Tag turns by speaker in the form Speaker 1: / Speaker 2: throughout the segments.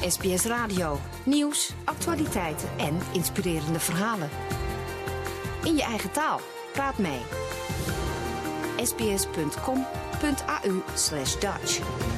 Speaker 1: SBS Radio. Nieuws, actualiteiten en inspirerende verhalen. In je eigen taal. Praat mee. sbs.com.au/Dutch.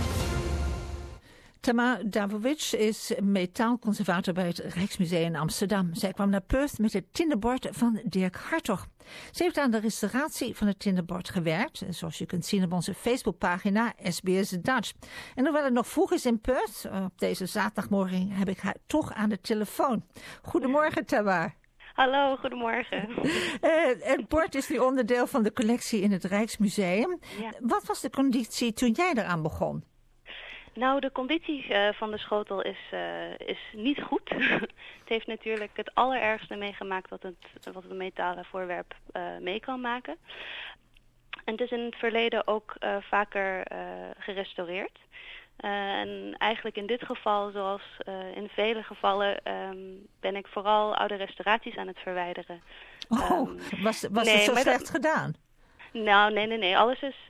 Speaker 2: Tamar Davovic is metaalconservator bij het Rijksmuseum in Amsterdam. Zij kwam naar Perth met het tinderbord van Dirk Hartog. Ze heeft aan de restauratie van het tinderbord gewerkt, zoals je kunt zien op onze Facebookpagina SBS Dutch. En hoewel het nog vroeg is in Perth, op deze zaterdagmorgen heb ik haar toch aan de telefoon. Goedemorgen, Tamar.
Speaker 3: Hallo, goedemorgen.
Speaker 2: Het bord is nu onderdeel van de collectie in het Rijksmuseum.
Speaker 3: Ja.
Speaker 2: Wat was de conditie toen jij eraan begon?
Speaker 3: Nou, de conditie van de schotel is niet goed. Het heeft natuurlijk het allerergste meegemaakt wat een metalen voorwerp mee kan maken. En het is in het verleden ook vaker gerestaureerd. En eigenlijk in dit geval, zoals in vele gevallen, ben ik vooral oude restauraties aan het verwijderen.
Speaker 2: Was het zo slecht gedaan?
Speaker 3: Nou, nee. Alles is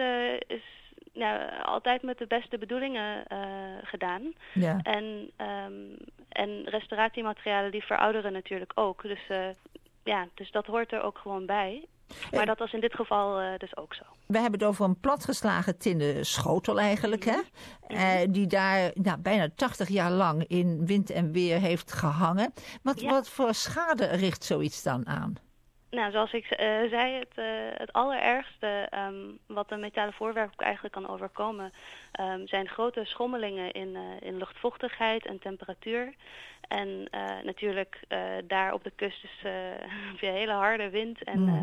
Speaker 3: altijd met de beste bedoelingen gedaan.
Speaker 2: Ja.
Speaker 3: En restauratiematerialen die verouderen natuurlijk ook. Dus dat hoort er ook gewoon bij. Maar dat was in dit geval dus ook zo.
Speaker 2: We hebben het over een platgeslagen tinnen schotel eigenlijk, hè? Die daar bijna 80 jaar lang in wind en weer heeft gehangen. Wat voor schade richt zoiets dan aan? Nou,
Speaker 3: zoals ik zei, het allerergste wat een metalen voorwerp ook eigenlijk kan overkomen, zijn grote schommelingen in luchtvochtigheid en temperatuur. En natuurlijk daar op de kust heb je hele harde wind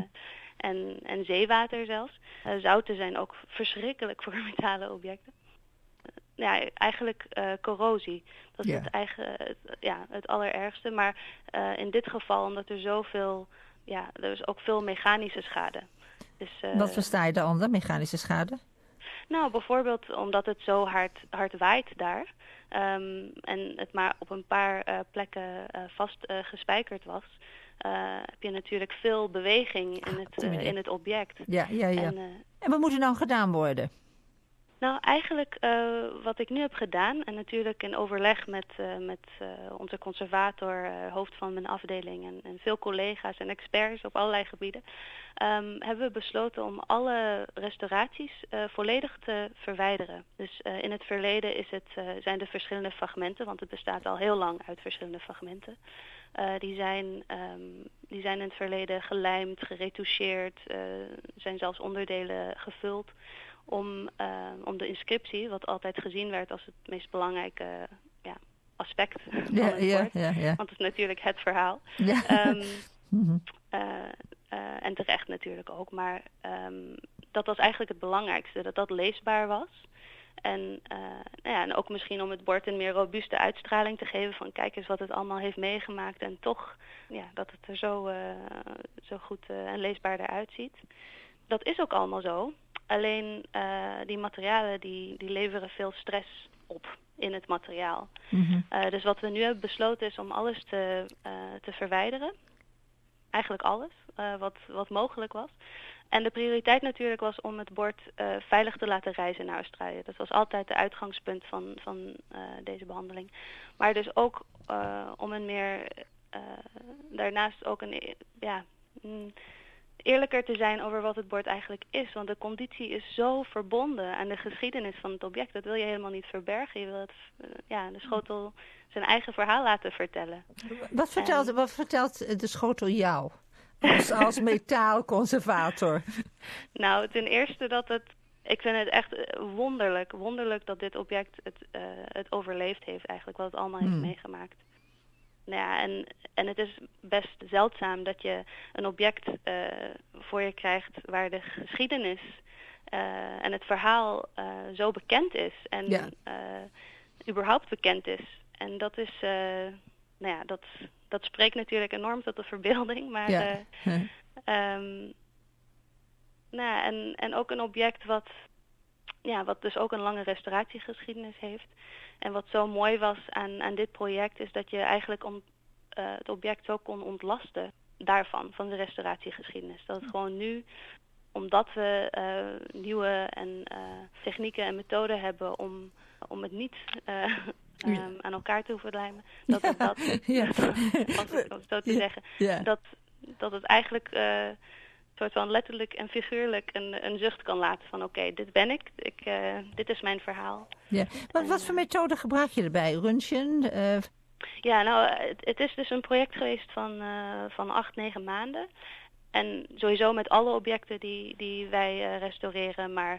Speaker 3: en zeewater zelfs. Zouten zijn ook verschrikkelijk voor metalen objecten. Eigenlijk corrosie. Dat is het allerergste. Maar in dit geval, omdat er zoveel... Ja, er is ook veel mechanische schade. Dus,
Speaker 2: wat versta je daaronder, mechanische schade? Nou,
Speaker 3: bijvoorbeeld omdat het zo hard waait daar. En het maar op een paar plekken vast gespijkerd was. Heb je natuurlijk veel beweging in het object.
Speaker 2: Ja. En wat moet er nou gedaan worden?
Speaker 3: Nou, eigenlijk wat ik nu heb gedaan, en natuurlijk in overleg met onze conservator, hoofd van mijn afdeling en veel collega's en experts op allerlei gebieden, hebben we besloten om alle restauraties volledig te verwijderen. Dus in het verleden zijn de verschillende fragmenten, want het bestaat al heel lang uit verschillende fragmenten. Die zijn in het verleden gelijmd, geretoucheerd, zijn zelfs onderdelen gevuld. Om de inscriptie, wat altijd gezien werd als het meest belangrijke aspect van het woord. Ja. Want het is natuurlijk het verhaal. Ja. En terecht natuurlijk ook. Maar dat was eigenlijk het belangrijkste, dat leesbaar was. En ook misschien om het bord een meer robuuste uitstraling te geven van kijk eens wat het allemaal heeft meegemaakt. En toch dat het er zo goed en leesbaar eruit ziet. Dat is ook allemaal zo. Alleen die materialen die leveren veel stress op in het materiaal. Mm-hmm. Dus wat we nu hebben besloten is om alles te verwijderen. Eigenlijk alles wat mogelijk was. En de prioriteit natuurlijk was om het bord veilig te laten reizen naar Australië. Dat was altijd de uitgangspunt van deze behandeling. Maar dus ook om een meer... daarnaast ook eerlijker te zijn over wat het bord eigenlijk is. Want de conditie is zo verbonden aan de geschiedenis van het object. Dat wil je helemaal niet verbergen. Je wil de schotel zijn eigen verhaal laten vertellen.
Speaker 2: Wat vertelt de schotel jou als metaalconservator?
Speaker 3: Nou, ten eerste ik vind het echt wonderlijk dat dit object het overleefd heeft eigenlijk. Wat het allemaal heeft meegemaakt. Nou ja, en het is best zeldzaam dat je een object voor je krijgt waar de geschiedenis en het verhaal zo bekend is en überhaupt bekend is. En dat is, dat spreekt natuurlijk enorm tot de verbeelding, maar en ook een object wat dus ook een lange restauratiegeschiedenis heeft. En wat zo mooi was aan dit project is dat je eigenlijk het object zo kon ontlasten daarvan, van de restauratiegeschiedenis. Dat het gewoon nu, omdat we nieuwe technieken en methoden hebben om het niet aan elkaar te hoeven lijmen. Dat als ik het zo te zeggen, dat het eigenlijk soort van letterlijk en figuurlijk een zucht kan laten van oké, dit ben ik, dit is mijn verhaal.
Speaker 2: Ja. Wat voor methode gebruik je erbij? Röntgen?
Speaker 3: Ja, nou, het is dus een project geweest van 8-9 maanden. En sowieso met alle objecten die wij restaureren, maar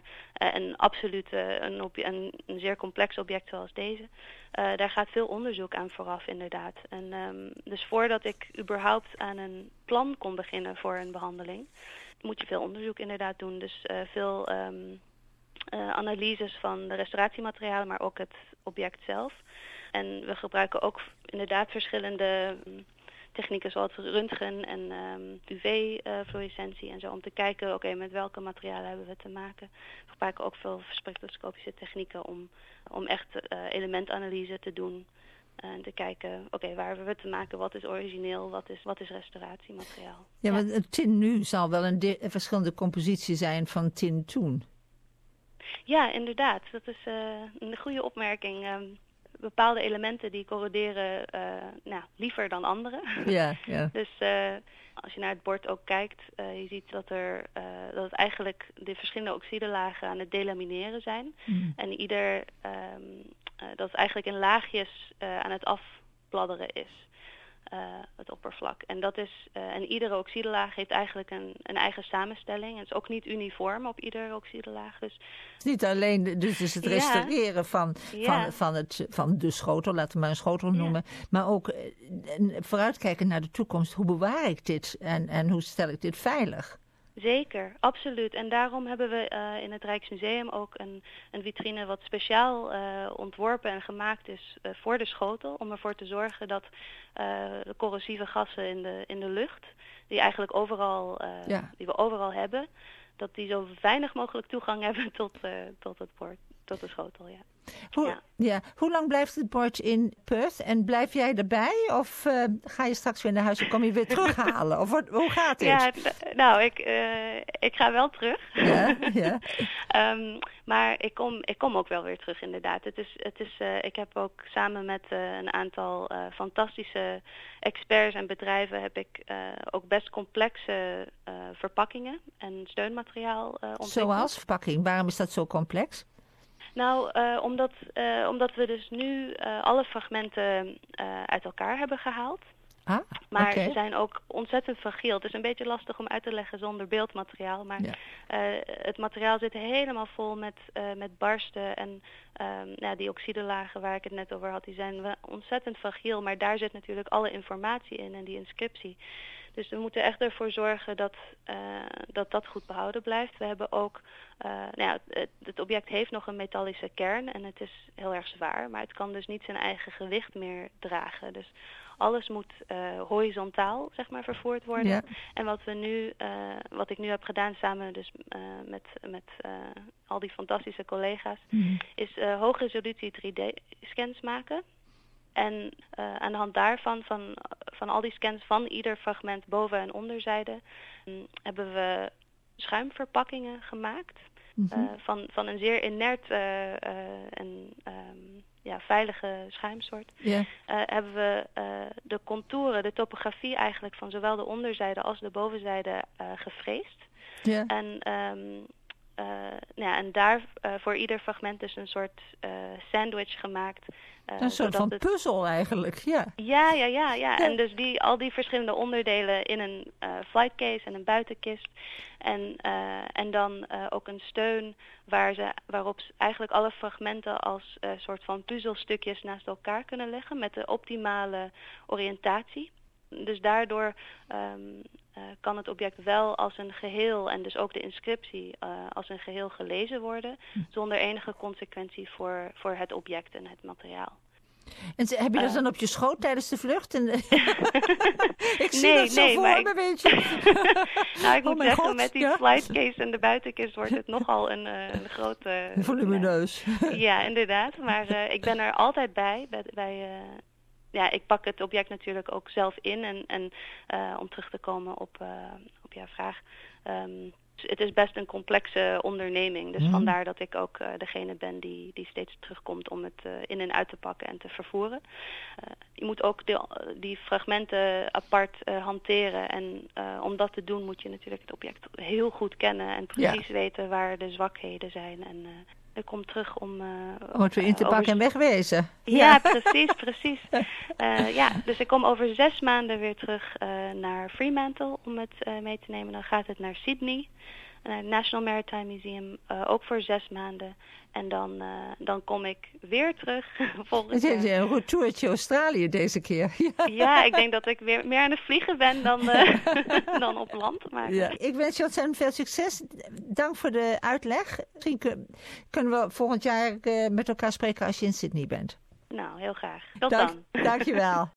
Speaker 3: een zeer complex object zoals deze, daar gaat veel onderzoek aan vooraf inderdaad. En dus voordat ik überhaupt aan een plan kon beginnen voor een behandeling, moet je veel onderzoek inderdaad doen. Dus veel analyses van de restauratiematerialen, maar ook het object zelf. En we gebruiken ook inderdaad verschillende technieken zoals röntgen en UV-fluorescentie en zo om te kijken, oké, met welke materialen hebben we te maken. We gebruiken ook veel spectroscopische technieken om echt elementanalyse te doen. En te kijken, oké, waar hebben we te maken, wat is origineel, wat is restauratiemateriaal.
Speaker 2: Ja, maar het tin nu zal wel een verschillende compositie zijn van tin toen.
Speaker 3: Ja, inderdaad. Dat is een goede opmerking. Bepaalde elementen die corroderen liever dan andere.
Speaker 2: Ja.
Speaker 3: Dus als je naar het bord ook kijkt, je ziet dat het eigenlijk de verschillende oxidelagen aan het delamineren zijn. En dat het eigenlijk in laagjes aan het afbladderen is. Het oppervlak. En dat is en iedere oxidelaag heeft eigenlijk een eigen samenstelling. Het is ook niet uniform op iedere oxidelaag. Dus
Speaker 2: het is niet alleen dus het restaureren van de schotel, laten we maar een schotel noemen, maar ook vooruitkijken naar de toekomst. Hoe bewaar ik dit en hoe stel ik dit veilig?
Speaker 3: Zeker, absoluut. En daarom hebben we in het Rijksmuseum ook een vitrine wat speciaal ontworpen en gemaakt is voor de schotel. Om ervoor te zorgen dat de corrosieve gassen in de lucht, die eigenlijk die we overal hebben, dat die zo weinig mogelijk toegang hebben tot het bord, tot de schotel,
Speaker 2: Hoe lang blijft het bord in Perth? En blijf jij erbij? Of ga je straks weer naar huis en kom je weer terughalen? Of hoe gaat dit?
Speaker 3: Ja, nou, ik ga wel terug.
Speaker 2: Ja.
Speaker 3: Maar ik kom ook wel weer terug, inderdaad. Ik heb ook samen met een aantal fantastische experts en bedrijven heb ik ook best complexe verpakkingen en steunmateriaal ontwikkeld.
Speaker 2: Zoals verpakking? Waarom is dat zo complex?
Speaker 3: Nou, omdat we dus nu alle fragmenten uit elkaar hebben gehaald. Maar ze zijn ook ontzettend fragiel. Het is een beetje lastig om uit te leggen zonder beeldmateriaal. Maar het materiaal zit helemaal vol met barsten. En die oxidelagen waar ik het net over had, die zijn ontzettend fragiel. Maar daar zit natuurlijk alle informatie in en die inscriptie. Dus we moeten echt ervoor zorgen dat goed behouden blijft. We hebben ook, het object heeft nog een metallische kern en het is heel erg zwaar. Maar het kan dus niet zijn eigen gewicht meer dragen. Dus alles moet horizontaal, zeg maar, vervoerd worden. Ja. En wat ik nu heb gedaan samen dus met al die fantastische collega's, is hoogresolutie 3D-scans maken. En aan de hand daarvan, van al die scans van ieder fragment boven- en onderzijde, hebben we schuimverpakkingen gemaakt. Van een zeer inert en veilige schuimsoort. Yeah. Hebben we de contouren, de topografie eigenlijk van zowel de onderzijde als de bovenzijde gefreesd. Yeah. En daar voor ieder fragment dus een soort sandwich gemaakt.
Speaker 2: Een soort van puzzel eigenlijk, ja.
Speaker 3: Ja. En dus al die verschillende onderdelen in een flightcase en een buitenkist. En dan ook een steun waarop eigenlijk alle fragmenten als soort van puzzelstukjes naast elkaar kunnen liggen met de optimale oriëntatie. Dus daardoor kan het object wel als een geheel en dus ook de inscriptie als een geheel gelezen worden, zonder enige consequentie voor het object en het materiaal.
Speaker 2: En heb je dat dan op je schoot tijdens de vlucht? Ik zie dat zo voor me, weet je.
Speaker 3: Nou, ik moet zeggen, met die flightcase en de buitenkist wordt het nogal een grote...
Speaker 2: Volumineus.
Speaker 3: Ja, inderdaad. Maar ik ben er altijd bij ik pak het object natuurlijk ook zelf in. En om terug te komen op jouw vraag. Het is best een complexe onderneming. Dus vandaar dat ik ook degene ben die steeds terugkomt om het in en uit te pakken en te vervoeren. Je moet ook die fragmenten apart hanteren. En om dat te doen moet je natuurlijk het object heel goed kennen en precies weten waar de zwakheden zijn. En ik kom terug om
Speaker 2: het weer in te pakken en wegwezen.
Speaker 3: Ja, precies. Dus ik kom over 6 maanden weer terug naar Fremantle om het mee te nemen. Dan gaat het naar Sydney, naar het National Maritime Museum, ook voor 6 maanden. En dan kom ik weer terug volgend jaar.
Speaker 2: Het is een retourtje Australië deze keer.
Speaker 3: Ja, ik denk dat ik weer meer aan het vliegen ben dan op land. Maar
Speaker 2: ik wens je ontzettend veel succes. Dank voor de uitleg. Misschien kunnen we volgend jaar met elkaar spreken als je in Sydney bent.
Speaker 3: Nou, heel graag. Tot dan.
Speaker 2: Dank je wel.